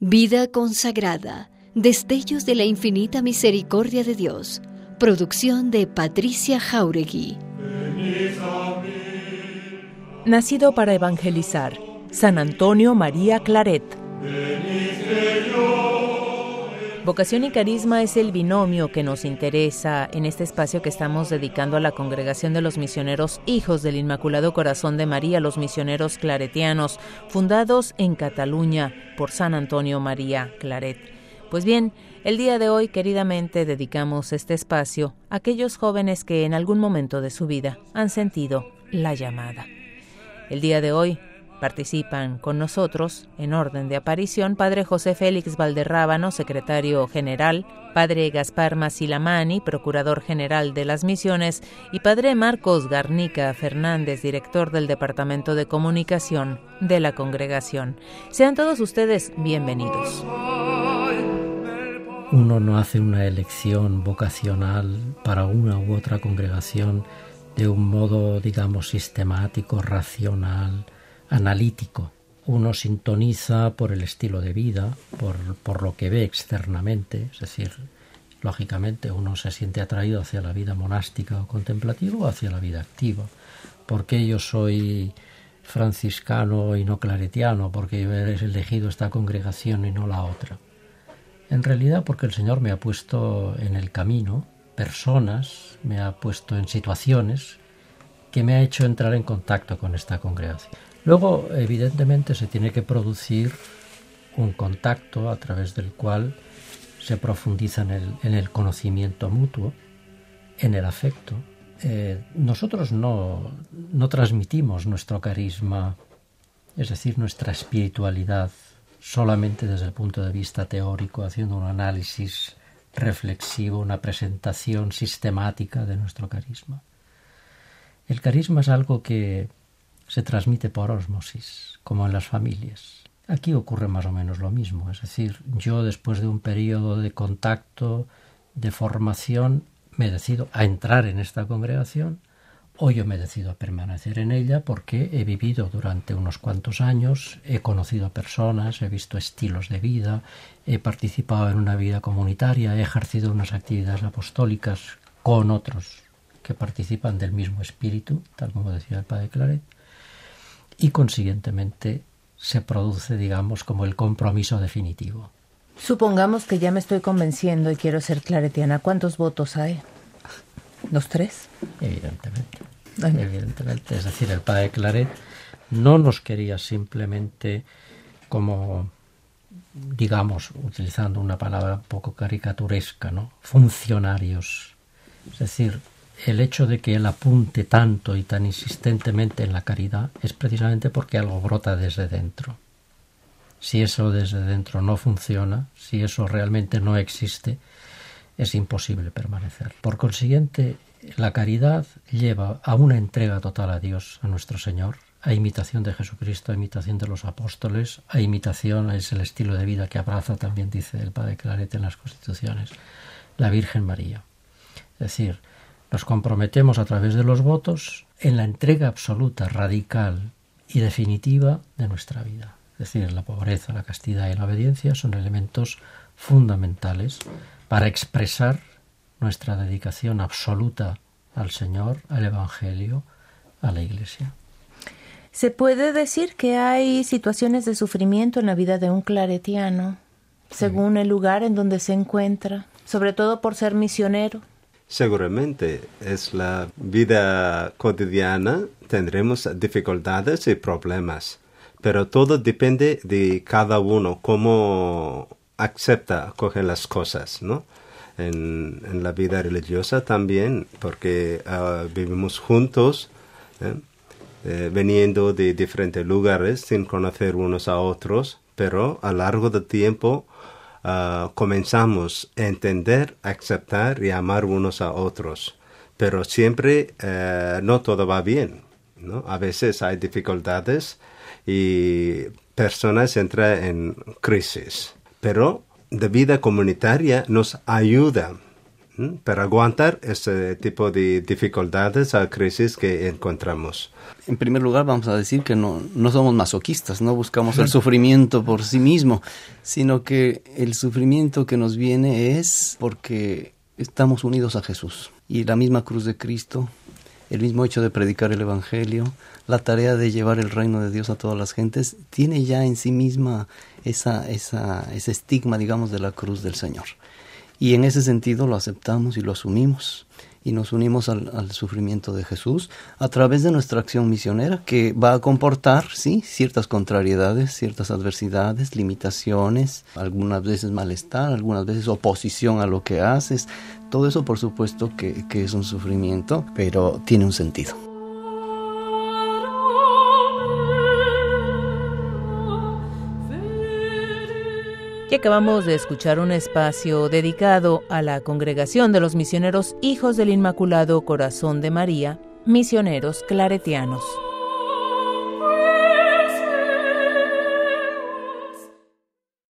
Vida consagrada, destellos de la infinita misericordia de Dios. Producción de Patricia Jáuregui. Nacido para evangelizar, San Antonio María Claret. Vocación y carisma es el binomio que nos interesa en este espacio que estamos dedicando a la Congregación de los Misioneros Hijos del Inmaculado Corazón de María, los misioneros claretianos, fundados en Cataluña por San Antonio María Claret. Pues bien, el día de hoy queridamente dedicamos este espacio a aquellos jóvenes que en algún momento de su vida han sentido la llamada. El día de hoy participan con nosotros, en orden de aparición, Padre José Félix Valderrábano, secretario general, Padre Gaspar Masilamani, procurador general de las misiones, y Padre Marcos Garnica Fernández, director del Departamento de Comunicación de la Congregación. Sean todos ustedes bienvenidos. Uno no hace una elección vocacional para una u otra congregación de un modo, digamos, sistemático, racional, analítico. Uno sintoniza por el estilo de vida, por lo que ve externamente, es decir, lógicamente uno se siente atraído hacia la vida monástica o contemplativa o hacia la vida activa. ¿Por qué yo soy franciscano y no claretiano? ¿Por qué yo he elegido esta congregación y no la otra? En realidad porque el Señor me ha puesto en el camino personas, me ha puesto en situaciones que me ha hecho entrar en contacto con esta congregación. Luego, evidentemente, se tiene que producir un contacto a través del cual se profundiza en el conocimiento mutuo, en el afecto. Nosotros no transmitimos nuestro carisma, es decir, nuestra espiritualidad, solamente desde el punto de vista teórico, haciendo un análisis reflexivo, una presentación sistemática de nuestro carisma. El carisma es algo que se transmite por ósmosis, como en las familias. Aquí ocurre más o menos lo mismo, es decir, yo después de un periodo de contacto, de formación, me decido a entrar en esta congregación o yo me decido a permanecer en ella porque he vivido durante unos cuantos años, he conocido a personas, he visto estilos de vida, he participado en una vida comunitaria, he ejercido unas actividades apostólicas con otros que participan del mismo espíritu, tal como decía el Padre Claret, y consiguientemente se produce, digamos, como el compromiso definitivo. Supongamos que ya me estoy convenciendo y quiero ser claretiana. ¿Cuántos votos hay? ¿Los 3? Evidentemente. Evidentemente. Es decir, el Padre Claret no nos quería simplemente como, digamos, utilizando una palabra un poco caricaturesca, ¿no? Funcionarios. Es decir, el hecho de que él apunte tanto y tan insistentemente en la caridad es precisamente porque algo brota desde dentro. Si eso desde dentro no funciona, si eso realmente no existe, es imposible permanecer. Por consiguiente, la caridad lleva a una entrega total a Dios, a nuestro Señor, a imitación de Jesucristo, a imitación de los apóstoles, a imitación, es el estilo de vida que abraza, también dice el Padre Claret en las Constituciones, la Virgen María. Es decir, nos comprometemos a través de los votos en la entrega absoluta, radical y definitiva de nuestra vida. Es decir, la pobreza, la castidad y la obediencia son elementos fundamentales para expresar nuestra dedicación absoluta al Señor, al Evangelio, a la Iglesia. ¿Se puede decir que hay situaciones de sufrimiento en la vida de un claretiano, según el lugar en donde se encuentra, sobre todo por ser misionero? Seguramente es la vida cotidiana, tendremos dificultades y problemas, pero todo depende de cada uno, cómo acoge las cosas, ¿no? En la vida religiosa también, porque vivimos juntos, veniendo de diferentes lugares sin conocer unos a otros, pero a lo largo del tiempo comenzamos a entender, aceptar y amar unos a otros. Pero siempre no todo va bien, ¿no? A veces hay dificultades y personas entran en crisis. Pero la vida comunitaria nos ayuda para aguantar ese tipo de dificultades o crisis que encontramos. En primer lugar, vamos a decir que no somos masoquistas, no buscamos el sufrimiento por sí mismo, sino que el sufrimiento que nos viene es porque estamos unidos a Jesús. Y la misma cruz de Cristo, el mismo hecho de predicar el Evangelio, la tarea de llevar el reino de Dios a todas las gentes, tiene ya en sí misma ese estigma, digamos, de la cruz del Señor. Y en ese sentido lo aceptamos y lo asumimos. Y nos unimos al sufrimiento de Jesús a través de nuestra acción misionera, que va a comportar, sí, ciertas contrariedades, ciertas adversidades, limitaciones, algunas veces malestar, algunas veces oposición a lo que haces. Todo eso, por supuesto, que es un sufrimiento, pero tiene un sentido. Y acabamos de escuchar un espacio dedicado a la Congregación de los Misioneros Hijos del Inmaculado Corazón de María, misioneros claretianos.